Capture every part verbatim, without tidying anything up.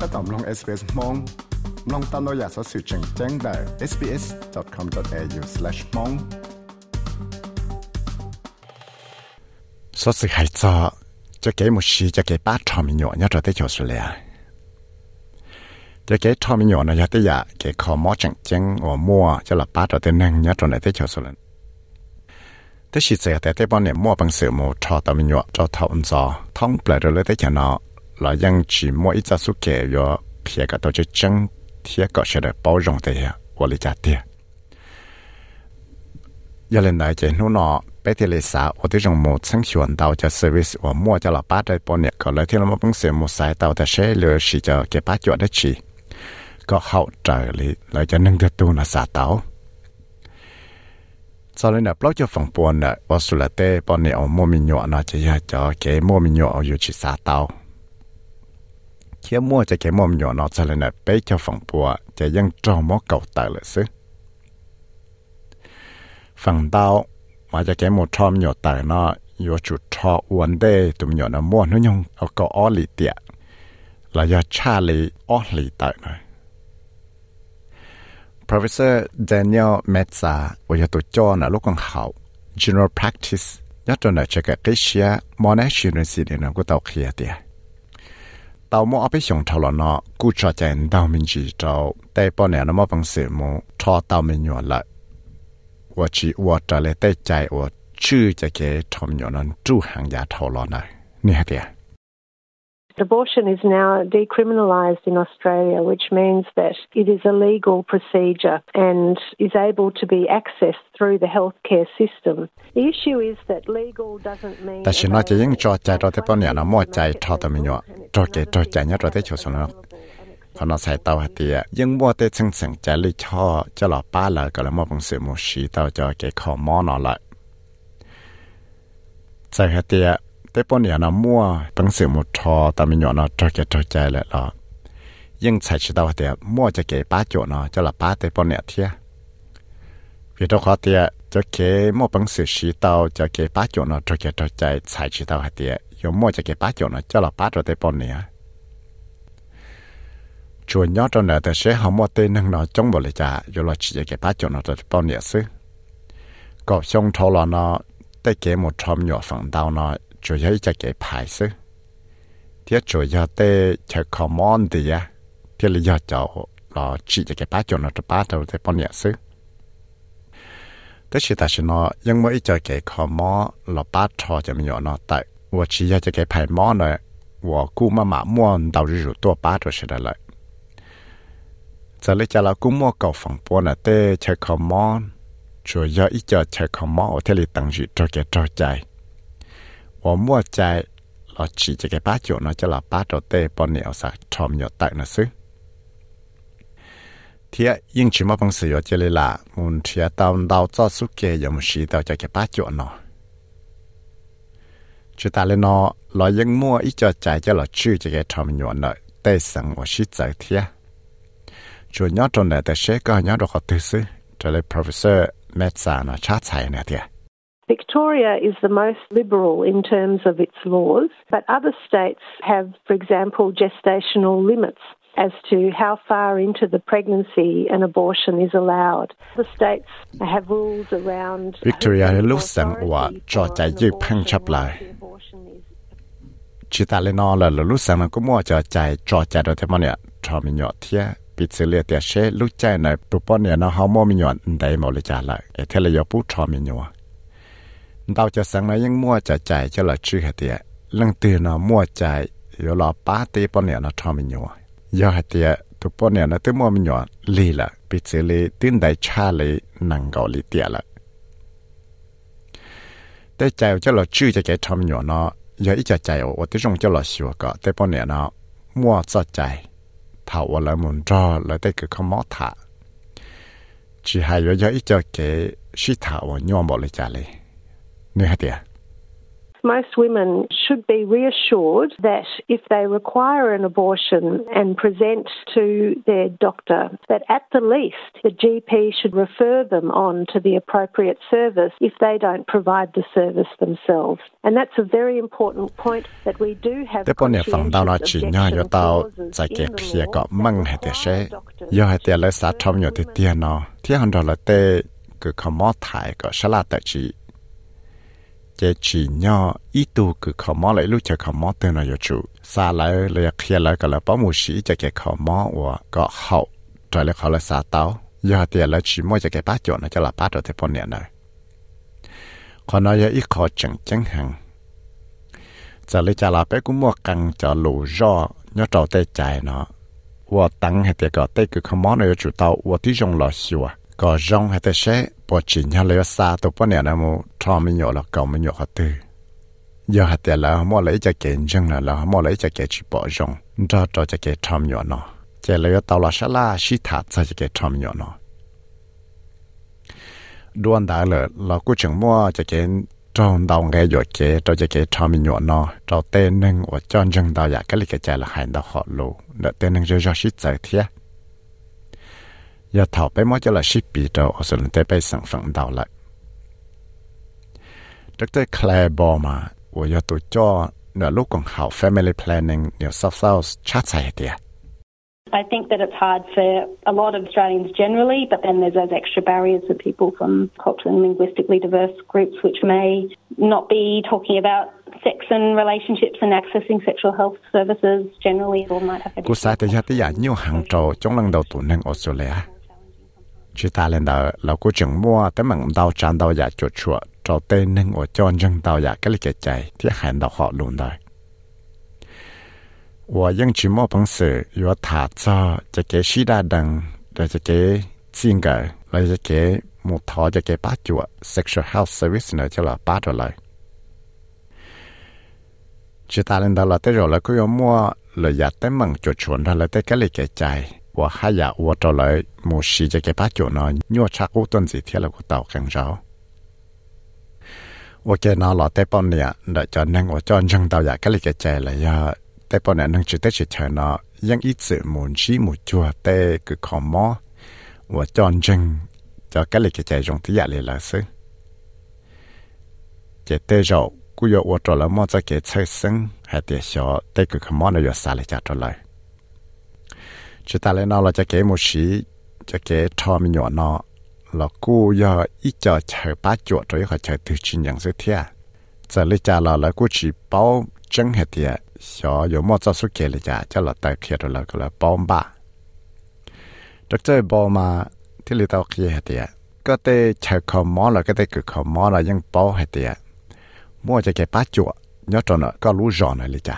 ก็ตอมลง เอส บี เอส มองลองตามเราอยากสอสื่อแจ้งแจ้งได้ เอส บี เอส ดอท คอม ดอท เอ ยู สแลช มองสอสื่อให้จอจะเก๋หมดชีจะเก๋ป้าทอมิโยเนี่ยจะได้จอสุดเลยจะเก๋ทอมิโยเนี่ยจะได้อยากเก๋ขอมอจังแจ้งหัวมัวจะหลับป้าจะได้นั่งเนี่ยจะได้จอสุดเลยแต่สิเจอแต่แต่บ้านเนี่ยมัวบังเสือมัวทอตอมิโยจะทออุ่นจอท้องเปล่าเลยได้แค่นอเรายังchỉ mỗi ít số kẻ yo phía cái tổ chức chân thì có sẽ được bao rộng thế của lý giải tiền. giờ lên đây chỉ nó nó bé thì lấy sao ở đây trong một sáng chuẩn tàu cho service và mua cho là bắt đây bọn nhiệt có lợi thì nó một bằng sự một sai tàu ta sẽ lừa chỉ cho cái bắt chỗ đấy chỉ có hậu trợ lý lại cho nâng được tu là xả tàu. sau này là bao cho phòng buồn là ở số là tê bọn nhiệt ở mua mình nhỏ nó chỉ cho cái mua mình nhỏ ở chỉ xả tàu. khi mua cho cái mồm nhỏ nó sẽ là bé cho phòng bùa cho dân trò mó cầu tài lợi xứ phần đau mà cho cái một trò nhỏ tài nó vô chủ trò uốn đê tụi nhỏ nó mua nó nhung ở có ó lì tiệt là do cha lì ó lì tài này. Professor Daniel Metza ở nhà tụi cho là lúc còn học general practice nhất trong là cho cái cái xia Monash University nó có tàu kia tiệt tàu mua ở bên sông thảo nó cú trò chuyện tàu mình chỉ trâu tại bọn này nó mua bằng sự mua cho tàu mình nhỏ lại và chỉ và trả lại tại chạy và chưa cho cái thầm nhỏ nó chủ hàng giá thảo lò này nè hả tiệt. Abortion is now decriminalised in Australia, which means that it is a legal procedure and is able to be accessed through the healthcare system. The issue is that legal doesn't mean. 但是那就应做在到这半年了，莫在操的民药，做给做在呢做在就是了。可能才到啲，因莫得正常在里操，就老巴了，个了莫本事莫使到就给考毛拿来，在下啲。แต่ปนเนี่ยนะมั่วตั้งสื่อมุทอแต่มีหยอนะจะเกิดใจใจเลยล่ะยิ่งใช้ชิดเอาแต่มั่วจะเก็บป้าโจนะจะหลับป้าแต่ปนเนี่ยเทียวิธีข้อเทียจะเก็บมั่วตั้งสื่อชิดเอาจะเก็บป้าโจนะจะเกิดใจใช้ชิดเอาเทียยมั่วจะเก็บป้าโจนะจะหลับป้าแต่ปนเนี่ยชวนยอดตอนเนี่ยแต่เชื่อเขามั่วเต้นนั่งนอนจ้องบริจาคอยู่รอชีจะเก็บป้าโจนะแต่ปนเนี่ยซื้อก็ช่องทอลเนาะแต่เก็บหมดทอมหยอดฝั่งดาวเนาะ主要就给排斥，啲主要的就 command 啲啊，啲你要就攞只就給把做攞就把到在幫嘢事。但是但是呢，因為就給 command 攞把錯就沒有呢，但我只要就給排毛呢，我估嘛嘛摸到日日多把就是的了。這裡就攞估摸夠防波呢，的就 command 主要一就就 command 我睇你等於就給做ใจ我摸在老chỉ cho cái bát chỗ nó cho là bát đầu tê bọn nẻo sạc thòm nhỏ tại nó xứ. Thì nhưng chỉ mà bằng sự cho nên là muốn chia tao đào cho số kê giống sĩ tao cho cái bát chỗ nó. Chứ ta lên nó lo nhưng mua ít cho chạy cho là chưa cho cái thòm nhỏ nó tê sẵn và sĩ giải thiệt. Chú nhớ trong này ta sẽ có nhớ được họ tư xứ cho nên Professor Metza nó chát chạy nè thiệt. Victoria is the most liberal in terms of its laws, but other states have, for example, gestational limits as to how far into the pregnancy an abortion is allowed. The states have rules around Victoria lúc sang và cho chạy dư phăng chấp lại. Chỉ ta lên nó là lúc sang nó cũng mua cho chạy cho chạy được thế mà nè, cho mình nhỏ thiệt. Bị xử lý tiệt sẽ lúc chạy này tụi bọn nè nó không mua mình nhỏ đầy mà lấy trả lại. Thế là do bút cho mình nhỏ. Tao cho sáng nay những mua chạy chạy cho là chưa hạt tiệt, lần từ nó mua chạy, rồi là ba tê bọn này nó cho mình nhỏ, giờ hạt tiệt tụi bọn này nó tới mua mình nhỏ lì là bị xử lý tin đại cha lì năng gạo lì tiệt là, để chạy cho là chưa cho cái cho mình nhỏ nó, giờ ít chạy chạy ở tới trong cho là xíu cả, tới bọn này nó mua cho chạy, thảo là muốn cho là tới cái không mót thả, chỉ hay giờ ít cho cái xí thảo và nhom bỏ lại chạy lì. most women should be reassured that if they require an abortion and present to their doctor, that at the least the G P should refer them on to the appropriate service if they don't provide the service themselves. And that's a very important point that we do have conscientious objection clauses in the law that doctors chế chỉ nhỏ ít tu cứ khó mò lại lúc cho khó mò tên là chủ xa lại lại kia lại cái là bảo mù sĩ cho cái khó mò và có hậu rồi lại khó lại xa tao giờ thì là chỉ mua cho cái bát chỗ nó cho là bát rồi thì bọn nè này còn nói ít khó chẳng chẳng hàng giờ lấy trả lại bé cũng mua căng cho lù do nhớ trâu tê chạy nó và tăng hay thì có tê cứ khó mò này chủ tao và tí trong lò xìu à có rong hay thế sẽ bỏ chỉ nhau lấy xa tụi bọn này mu thò mình nhỏ là cầu mình nhỏ họ tư giờ hay thế là mua lấy cho cái chân là là mua lấy cho cái chỉ bỏ rong cho cho cho cái thò nhỏ nó chỉ lấy tàu là sẽ là xí thả cho cái thò nhỏ nó đoan đã là là cũng chẳng mua cho cái trong đầu nghe rồi cái cho cái thò nhỏ nó cho tên nâng và cho chân đầu ya cái này cái chạy là hành đạo họ lù để tên nâng cho cho xí chạy thế giờ thảo bé mới cho là ship bị đâu ở sơn tế bé sản phẩm đào lại doctor Claire Bowman và giờ tụi cho nửa lúc còn học family planning New South Wales chat sai thế I think that it's hard for a lot of Australians generally, but then there's those extra barriers for people from culturally and linguistically diverse groups which may not be talking about sex and relationships and accessing sexual health services generally or might have Cú sai thì giờ thì nhiều hàng trâu trong lần đầu tụi nâng Australia chỉ ta lên đó là cô chừng mua tới mảng đào tràn đào giả chuột chuột trâu tên nâng ở cho dân đào giả cái lịch chạy thì hành đào họ luôn rồi我用举莫本事有他做这个西大等的这个性格来这个木头这个八九 sexual health service 呢就了八着来只打领导了对着了ก็有莫了也对门就传了对个里个ใจ我还要我着来木西这个八九呢鸟差不多几天了个到更少我给那了对半年的就能我就扔到呀个里个ใจ了呀แต่ปนนั้นนึงจุดที่เฉยๆเนาะยังอีสื่อมุนชี้มุจัวแต่คือขอมอว่าจอนจึงจะก็เลยใจตรงที่อยากเลยละซึเจเตจอกูอยากว่าตัวละมอจะเกิดเชื่อซึ่งให้เดี๋ยวชอแต่คือขอมอเราอยู่สายเลยจัดตัวเลยจุดตาเลยเนาะเราจะเกิดมุชีจะเกิดทอมีหยวนเนาะเรากูอยากอีจะเชื่อป้าจวดโดยเขาเชื่อถือจริงอย่างสุดเทียจะเลยจ่าเราแล้วกูชีเป้าจังให้เดีย小有么做出给了家，叫了带开着了个了包吧。这这包嘛，这里头开的，个得吃口毛了，个得个口毛了，用包还的，么就给把脚，要着呢个路上了里家。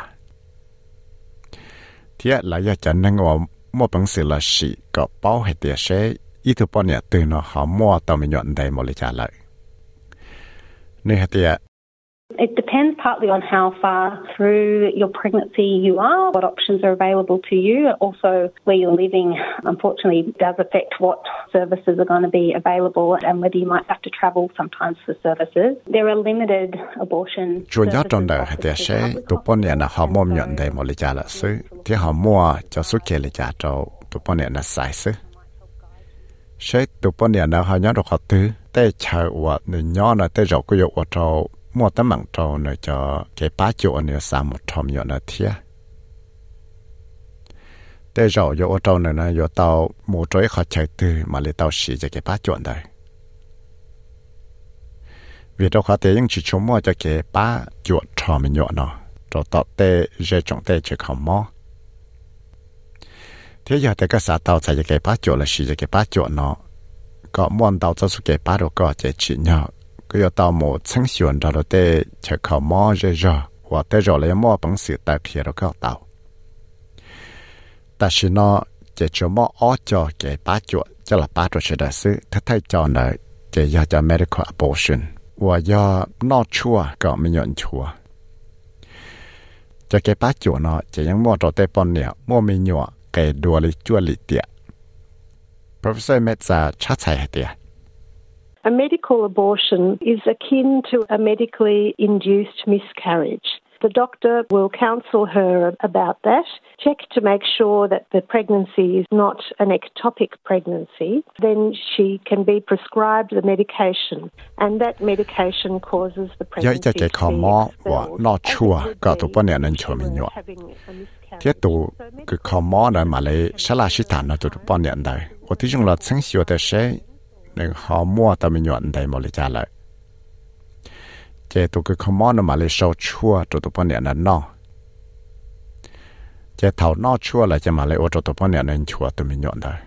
贴来要讲那个么本事了是个包还的些，一头半年对呢好么都没用的么里家了。你还的。 It depends partly on how far through your pregnancy you are, what options are available to you. Also, where you're living, unfortunately, does affect what services are going to be available and whether you might have to travel sometimes for services. There are limited abortion services. Chủ trong đời thì sẽ tụi bọn này là họ mua nhận đây một lý trả là sư, thì họ mua cho số kia lý trả cho tụi bọn này là sai sư. Sẽ tụi bọn này là họ nhớ được họ tư,แต่เชื่อว่าหนึ่งย้อนแต่เราก็ยกว่าเรามัวแต่มั่งโตเนอะจะเก็บป้าจุอันเนี้ยสามหมดทอมอยู่เนอะเทียแต่เราอยู่อันโตเนอะอยู่เตาหมู่จ้อยเขาใช้ตื้อมาเลยเตาสีจะเก็บป้าจุอันได้วิธีเขาเตยังชิชมัวจะเก็บป้าจุทอมอยู่เนาะเราต่อเตะเจจงเตะจะเขาหม้อเทียแต่ก็สาเตาใส่จะเก็บป้าจุและสีจะเก็บป้าจุเนาะก็ม้วนเตาจะสุเก็บป้าเราก็จะชิเนาะก็要到某程序上到的吃口毛热热，或者热了毛本事带皮了个到。但是呢，这就毛二脚给八脚，这了八脚是的是，他太早呢，这要叫 medical abortion， 我要闹错个没人错。这给八脚呢，这样毛到的半年，毛没鸟给多了做里点。Professor Metza 查菜的。 A medical abortion is akin to a medically induced miscarriage. The doctor will counsel her about that, check to make sure that the pregnancy is not an ectopic pregnancy. Then she can be prescribed the medication, and that medication causes the pregnancy to be expelled. Nó chua, có tụ bọn nên cho mình nhọ. Thiết tụ cái khó mò này mà lấy sẽ là sĩ tàn nó tụ bọn nên đây. Ở tí chung là chính siêu để sẽ nên họ mua tao mình nhọn đây mà lấy trả lại. Chế tụ cái khó mò này mà lấy sâu chua tụ tụ bọn nên là nó. Chế thảo nó chua là chế mà lấy ô tụ tụ bọn nên chua tụ mình nhọn đây.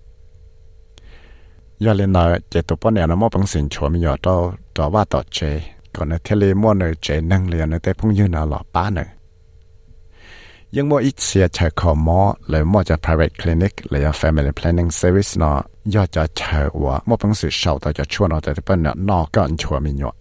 Giờ lên nói chế tụ bọn nên là mua bằng xin chua mình nhọn đâu đóว่าต่อ chế. Còn nó thiết lý mua nơi chế năng liền nó tế phong như nào lọ bá nơi. Nhưng mỗi ít xe chạy khó mò lấy mua cho private clinic lấy family planning service nó do cho chạy và mua bằng sự sau đó cho chua nó tới bên nó nó còn chua mình nhọ.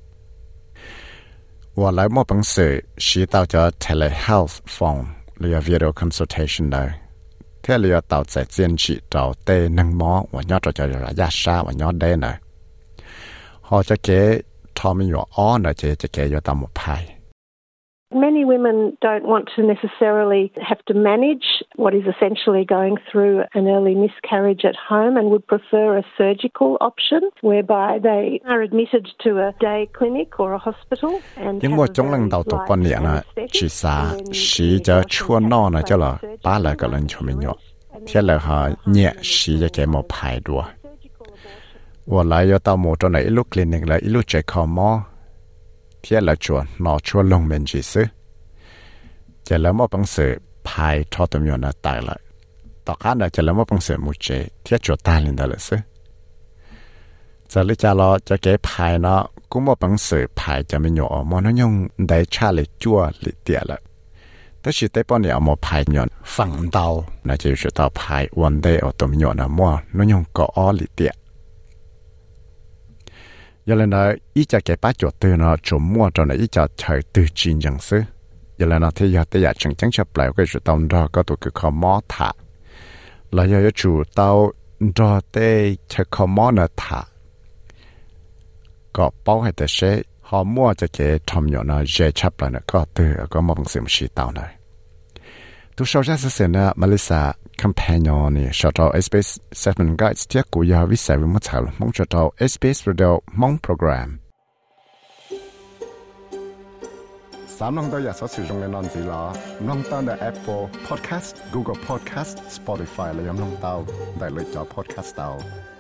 Và lấy mua bằng sự chỉ tạo cho telehealth phone lấy video consultation đây. Thế lấy tạo giải diện chỉ tạo tê nâng mò và nhớ cho cho ra giá xa và nhớ đây này. Họ cho kế thọ mình nhọ ó nó chế cho kế cho tao một bài. Many women don't want to necessarily have to manage what is essentially going through an early miscarriage at home and would prefer a surgical option whereby they are admitted to a day clinic or a hospital and nhưng mà trong lần đầu tổ quan niệm là chỉ xa chỉ cho chua no là cho là ba là cái lần cho mình nhọ thế là họ nhẹ chỉ cho cái một bài đùa và lại cho tao một trong này lúc clinic là lúc chạy khó mò thế là chua nó chua lông mình chỉ xứ chỉ là một bằng sự bài cho tụi mình là tài lại tất cả là chỉ là một bằng sự một chế thế chua tài lên đó là xứ giờ lý cha lo cho cái bài nó cũng một bằng sự bài cho mình nhỏ mà nó nhung để cha lại chua lại tiệt lạiแต่สิแต่ป้อนเนี่ยมาพายย้อนฝั่งดาวน่าจะอยู่ดาวพายวันเดย์เอาตัวย้อนน่ะมั่วน้อยงก็อ้อลิเตียgiờ là nó ít cho cái bát chuột từ nó trộm mua cho nó ít cho trời từ chín chẳng xứ giờ là nó thấy giờ tới giờ chẳng chẳng chấp lại cái chủ tàu đó có tụi cái khó mó thả là giờ chủ tàu đó tới chơi khó mó nó thả có bao hay tới sẽ họ mua cho cái thầm nhỏ nó dễ chấp lại nó có từ có một bằng sự chỉ tàu này tu sau ra sẽ nè Melissa companion này cho tàu ét bê ét Seven Guides tiếc của nhà viết sai với một thảo mong cho tàu ét bê ét Radio mong program sám nông tôi giờ sẽ sử dụng cái nón gì là nông tao là Apple Podcast, Google Podcast, Spotify là nông tao đại lựa chọn podcast tao